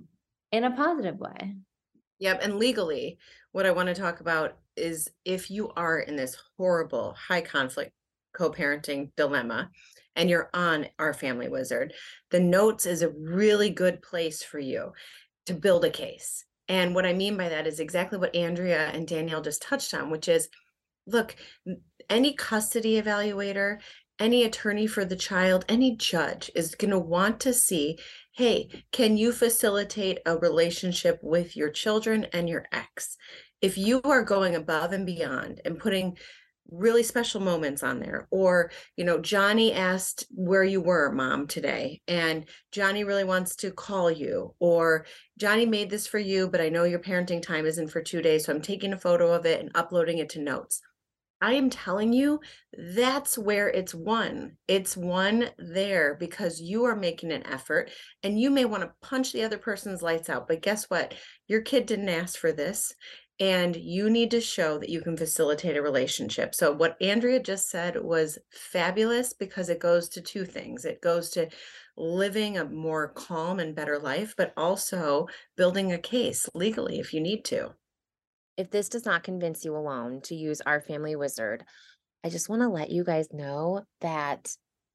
in a positive way. Yep. And legally, what I want to talk about is if you are in this horrible high conflict co-parenting dilemma and you're on Our Family Wizard, the notes is a really good place for you to build a case. And what I mean by that is exactly what Andrea and Danielle just touched on, which is, look, any custody evaluator, any attorney for the child, any judge is going to want to see, hey, can you facilitate a relationship with your children and your ex? If you are going above and beyond and putting really special moments on there, or, Johnny asked where you were, Mom, today, and Johnny really wants to call you, or Johnny made this for you, but I know your parenting time isn't for 2 days, so I'm taking a photo of it and uploading it to Notes. I am telling you, that's where it's won. It's won there because you are making an effort, and you may want to punch the other person's lights out. But guess what? Your kid didn't ask for this, and you need to show that you can facilitate a relationship. So what Andrea just said was fabulous because it goes to two things. It goes to living a more calm and better life, but also building a case legally if you need to. If this does not convince you alone to use Our Family Wizard, I just want to let you guys know that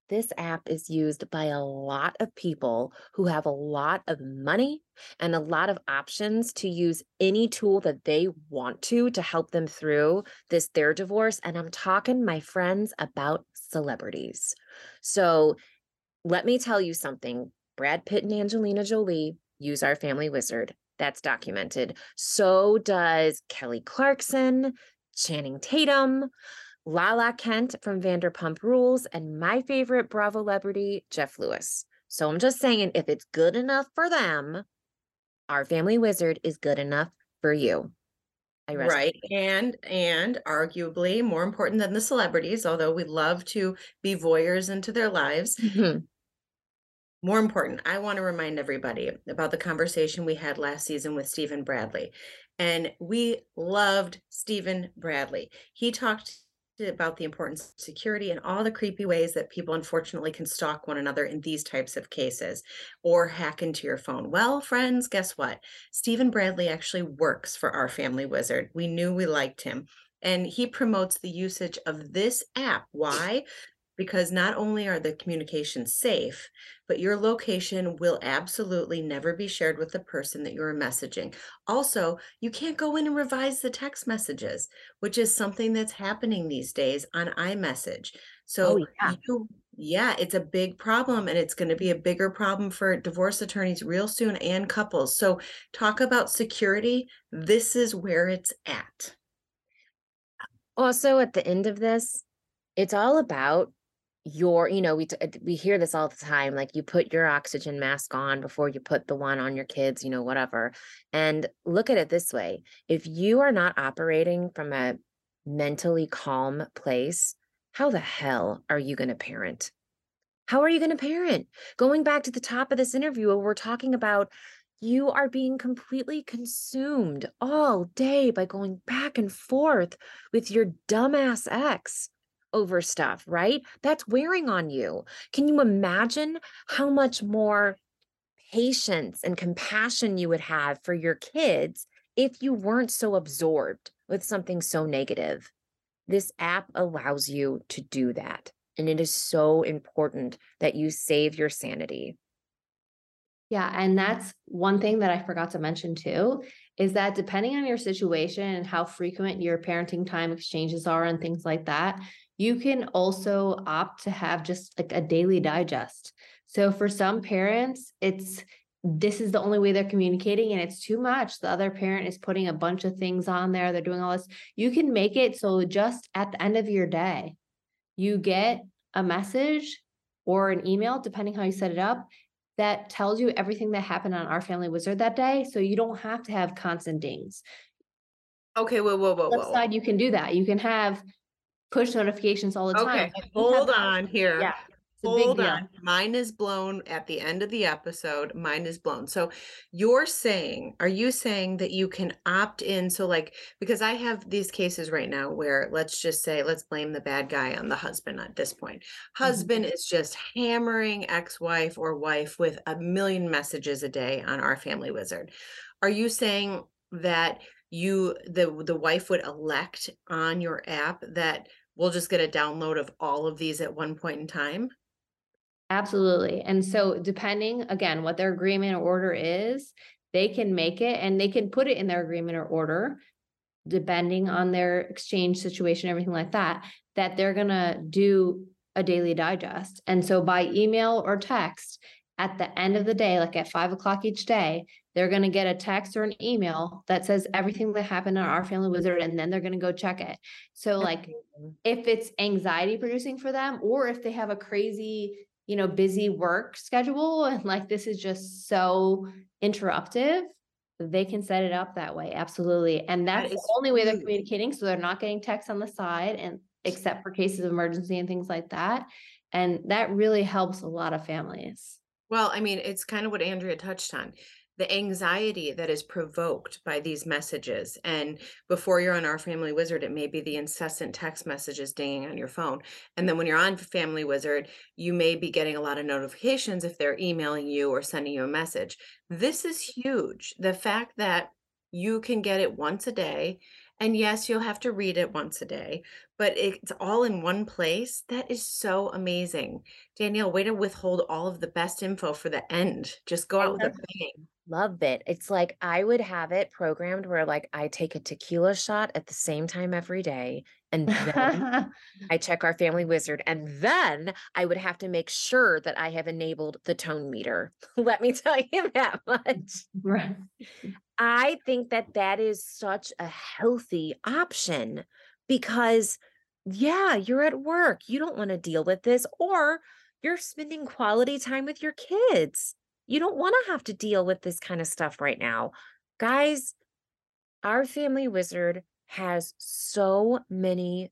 this app is used by a lot of people who have a lot of money and a lot of options to use any tool that they want to help them through their divorce. And I'm talking, my friends, about celebrities. So let me tell you something. Brad Pitt and Angelina Jolie use our family wizard. That's documented. So does Kelly Clarkson, Channing Tatum, Lala Kent from Vanderpump Rules, and my favorite Bravo celebrity, Jeff Lewis. So I'm just saying, if it's good enough for them, our family wizard is good enough for you. Right. And arguably more important than the celebrities, although we love to be voyeurs into their lives. Mhm. More important, I want to remind everybody about the conversation we had last season with Stephen Bradley. And we loved Stephen Bradley. He talked about the importance of security and all the creepy ways that people unfortunately can stalk one another in these types of cases or hack into your phone. Well, friends, guess what? Stephen Bradley actually works for our family wizard. We knew we liked him. And he promotes the usage of this app. Why? Because not only are the communications safe, but your location will absolutely never be shared with the person that you're messaging. Also, you can't go in and revise the text messages, which is something that's happening these days on iMessage. So yeah, it's a big problem, and it's going to be a bigger problem for divorce attorneys real soon and couples. So talk about security. This is where it's at. Also, at the end of this, it's all about we hear this all the time, like you put your oxygen mask on before you put the one on your kids, whatever. And look at it this way. If you are not operating from a mentally calm place, how the hell are you going to parent? How are you going to parent? Going back to the top of this interview, where we're talking about you are being completely consumed all day by going back and forth with your dumbass ex over stuff, right? That's wearing on you. Can you imagine how much more patience and compassion you would have for your kids if you weren't so absorbed with something so negative? This app allows you to do that. And it is so important that you save your sanity. Yeah, and that's one thing that I forgot to mention too, is that depending on your situation and how frequent your parenting time exchanges are and things like that, you can also opt to have just like a daily digest. So for some parents, this is the only way they're communicating and it's too much. The other parent is putting a bunch of things on there. They're doing all this. You can make it so just at the end of your day, you get a message or an email, depending how you set it up, that tells you everything that happened on Our Family Wizard that day. So you don't have to have constant dings. Okay, whoa. Flip side, you can do that. You can have push notifications all the time. Okay, hold on here. Yeah, it's a big Hold deal. on. Mine is blown at the end of the episode. Mine is blown. So are you saying that you can opt in? So because I have these cases right now where let's blame the bad guy on the husband at this point. Husband is just hammering ex-wife or wife with a million messages a day on Our Family Wizard. Are you saying that the wife would elect on your app that we'll just get a download of all of these at one point in time? Absolutely. And so depending, again, what their agreement or order is, they can make it and they can put it in their agreement or order, depending on their exchange situation, everything like that, that they're going to do a daily digest. And so by email or text, at the end of the day, like at 5 o'clock each day, they're going to get a text or an email that says everything that happened on Our Family Wizard, and then they're going to go check it. So if it's anxiety producing for them, or if they have a crazy, busy work schedule, and this is just so interruptive, they can set it up that way. Absolutely. And that's the only way they're communicating. So they're not getting texts on the side, and except for cases of emergency and things like that. And that really helps a lot of families. Well, I mean, it's kind of what Andrea touched on. The anxiety that is provoked by these messages. And before you're on Our Family Wizard, it may be the incessant text messages dinging on your phone. And then when you're on Family Wizard, you may be getting a lot of notifications if they're emailing you or sending you a message. This is huge. The fact that you can get it once a day And yes, you'll have to read it once a day, but it's all in one place. That is so amazing. Danielle, way to withhold all of the best info for the end. Just go I out with a love bang. Love it. It's like I would have it programmed where like I take a tequila shot at the same time every day, and then I check our family wizard, and then I would have to make sure that I have enabled the tone meter. Let me tell you that much. Right. I think that that is such a healthy option because, yeah, you're at work. You don't want to deal with this, or you're spending quality time with your kids. You don't want to have to deal with this kind of stuff right now. Guys, our family wizard has so many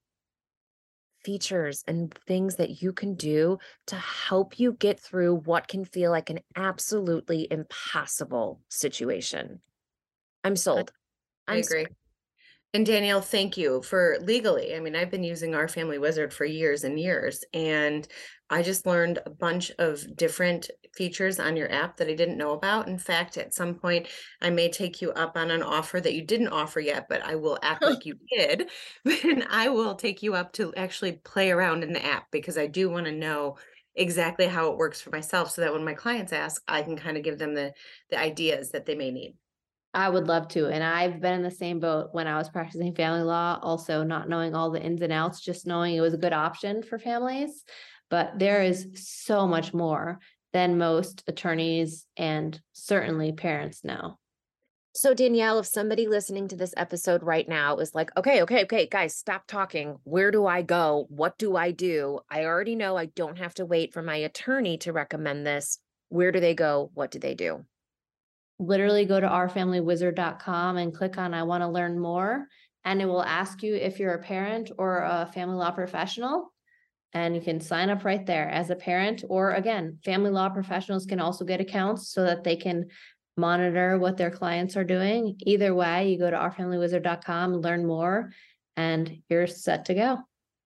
features and things that you can do to help you get through what can feel like an absolutely impossible situation. I'm I, sold. I I'm agree. And Danielle, thank you for legally. I mean, I've been using our family wizard for years and years, and I just learned a bunch of different features on your app that I didn't know about. In fact, at some point, I may take you up on an offer that you didn't offer yet, but I will act like you did. And I will take you up to actually play around in the app because I do want to know exactly how it works for myself so that when my clients ask, I can kind of give them the ideas that they may need. I would love to. And I've been in the same boat when I was practicing family law, also not knowing all the ins and outs, just knowing it was a good option for families. But there is so much more than most attorneys and certainly parents know. So, Danielle, if somebody listening to this episode right now is like, okay, guys, stop talking. Where do I go? What do I do? I already know I don't have to wait for my attorney to recommend this. Where do they go? What do they do? Literally go to ourfamilywizard.com and click on I want to learn more. And it will ask you if you're a parent or a family law professional. And you can sign up right there as a parent, or again, family law professionals can also get accounts so that they can monitor what their clients are doing. Either way, you go to ourfamilywizard.com, learn more, and you're set to go.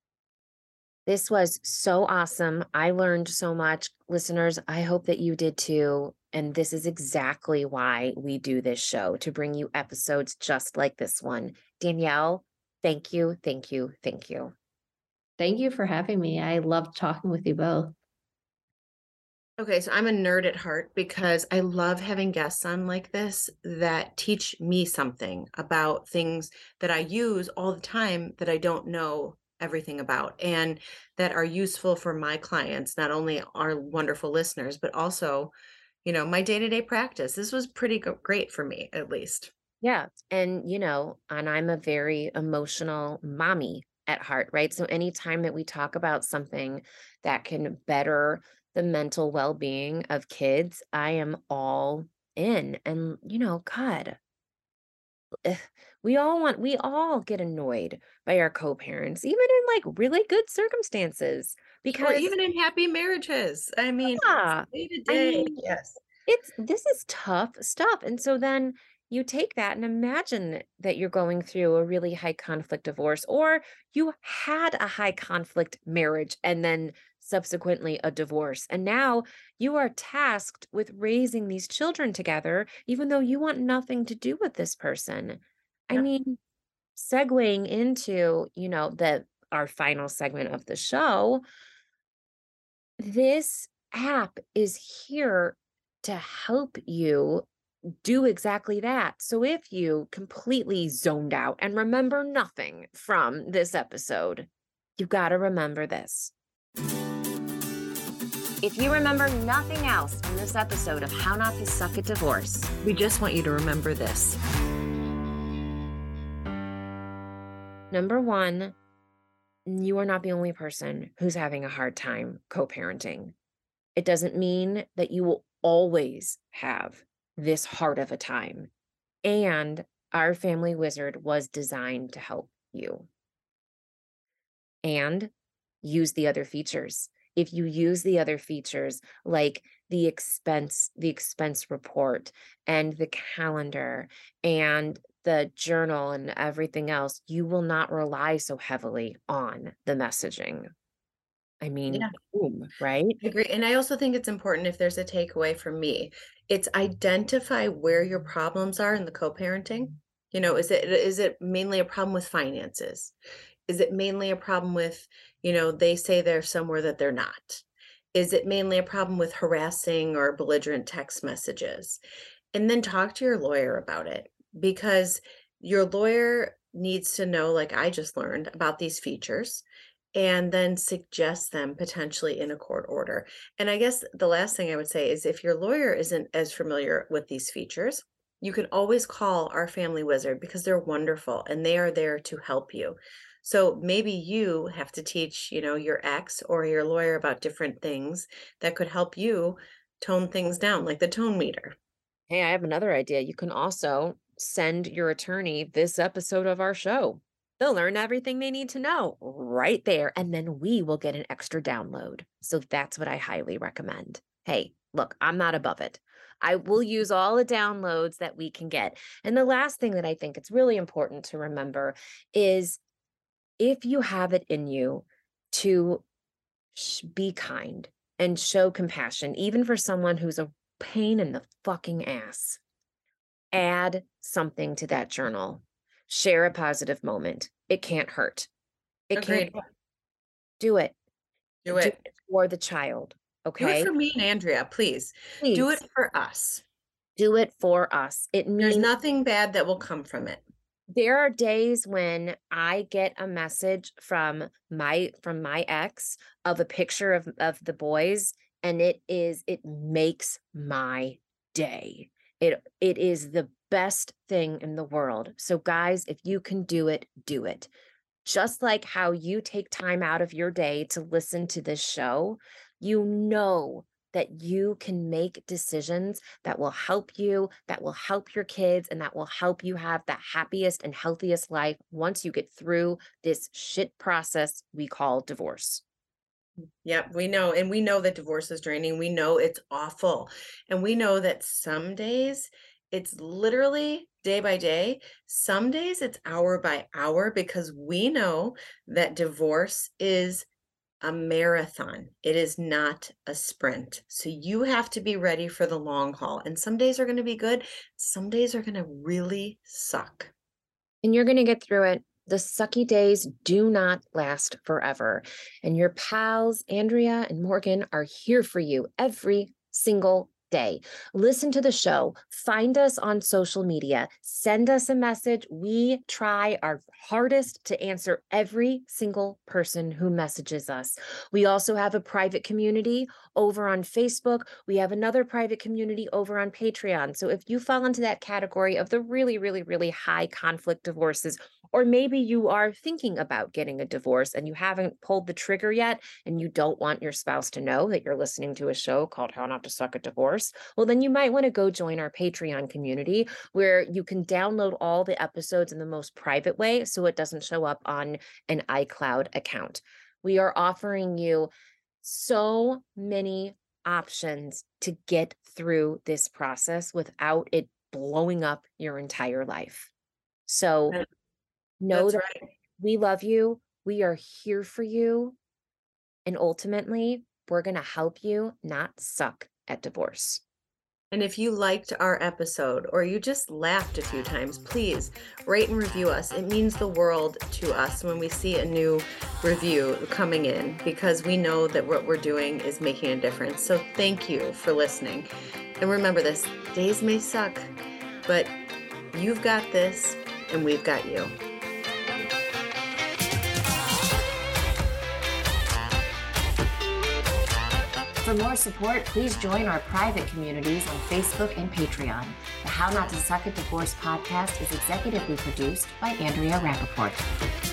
This was so awesome. I learned so much. Listeners, I hope that you did too. And this is exactly why we do this show, to bring you episodes just like this one. Danielle, thank you, thank you, thank you. Thank you for having me. I loved talking with you both. Okay, so I'm a nerd at heart because I love having guests on like this that teach me something about things that I use all the time that I don't know everything about and that are useful for my clients, not only our wonderful listeners, but also, my day-to-day practice. This was pretty great for me, at least. Yeah. And, and I'm a very emotional mommy at heart, right? So anytime that we talk about something that can better the mental well being of kids, I am all in. And, God, eh, we all get annoyed by our co parents, even in like really good circumstances, Or because, even in happy marriages. I mean, yeah, day to I day. mean, Yes. this is tough stuff. And so then you take that and imagine that you're going through a really high conflict divorce, or you had a high conflict marriage and then subsequently a divorce. And now you are tasked with raising these children together, even though you want nothing to do with this person. I Yep. mean, segueing into, our final segment of the show, this app is here to help you do exactly that. So if you completely zoned out and remember nothing from this episode, you've got to remember this. If you remember nothing else from this episode of How Not to Suck at Divorce, We just want you to remember this. number one, you are not the only person who's having a hard time co-parenting. It doesn't mean that you will always have this hard of a time. And our family wizard was designed to help you. And use the other features. If you use the other features like the expense report and the calendar and the journal and everything else, you will not rely so heavily on the messaging. I mean, Yeah. boom, right? I agree. And I also think it's important, if there's a takeaway from me, it's identify where your problems are in the co-parenting Is it mainly a problem with finances? Is it mainly a problem with, they say they're somewhere that they're not? Is it mainly a problem with harassing or belligerent text messages? And then talk to your lawyer about it, because your lawyer needs to know, like I just learned, about these features, and then suggest them potentially in a court order. And I guess the last thing I would say is, if your lawyer isn't as familiar with these features, you can always call our Family Wizard, because they're wonderful and they are there to help you. So maybe you have to teach, your ex or your lawyer about different things that could help you tone things down, like the tone meter. Hey, I have another idea. You can also send your attorney this episode of our show. They'll learn everything they need to know right there, and then we will get an extra download. So that's what I highly recommend. Hey, look, I'm not above it. I will use all the downloads that we can get. And the last thing that I think it's really important to remember is, if you have it in you to be kind and show compassion, even for someone who's a pain in the fucking ass, add something to that journal. Share a positive moment. It can't hurt. It can't. Agreed. Do it. Do it. For the child. Do Okay. it for me and Andrea, please. Do it for us. Do it for us. It means There's nothing bad that will come from it. there are days when I get a message from my ex of a picture of the boys, and it makes my day. It is the best thing in the world. So guys, if you can do it, do it. Just like how you take time out of your day to listen to this show, you know that you can make decisions that will help you, that will help your kids, and that will help you have the happiest and healthiest life once you get through this shit process we call divorce. Yep, we know. And we know that divorce is draining. We know it's awful. And we know that some days it's literally day by day. Some days it's hour by hour, because we know that divorce is a marathon. It is not a sprint. So you have to be ready for the long haul. And some days are going to be good. Some days are going to really suck. And you're going to get through it. The sucky days do not last forever. And your pals, Andrea and Morgan, are here for you every single day. Listen to the show. Find us on social media. Send us a message. We try our hardest to answer every single person who messages us. We also have a private community over on Facebook. We have another private community over on Patreon. So if you fall into that category of the really, really, really high conflict divorces, or maybe you are thinking about getting a divorce and you haven't pulled the trigger yet, and you don't want your spouse to know that you're listening to a show called How Not to Suck at Divorce, well, then you might want to go join our Patreon community, where you can download all the episodes in the most private way so it doesn't show up on an iCloud account. We are offering you so many options to get through this process without it blowing up your entire life. So know that we love you. We are here for you. And ultimately, we're going to help you not suck at divorce. And if you liked our episode, or you just laughed a few times, please rate and review us. It means the world to us when we see a new review coming in, because we know that what we're doing is making a difference. So thank you for listening. And remember this, days may suck, but you've got this and we've got you. For more support, please join our private communities on Facebook and Patreon. The How Not to Suck at Divorce podcast is executively produced by Andrea Rappaport.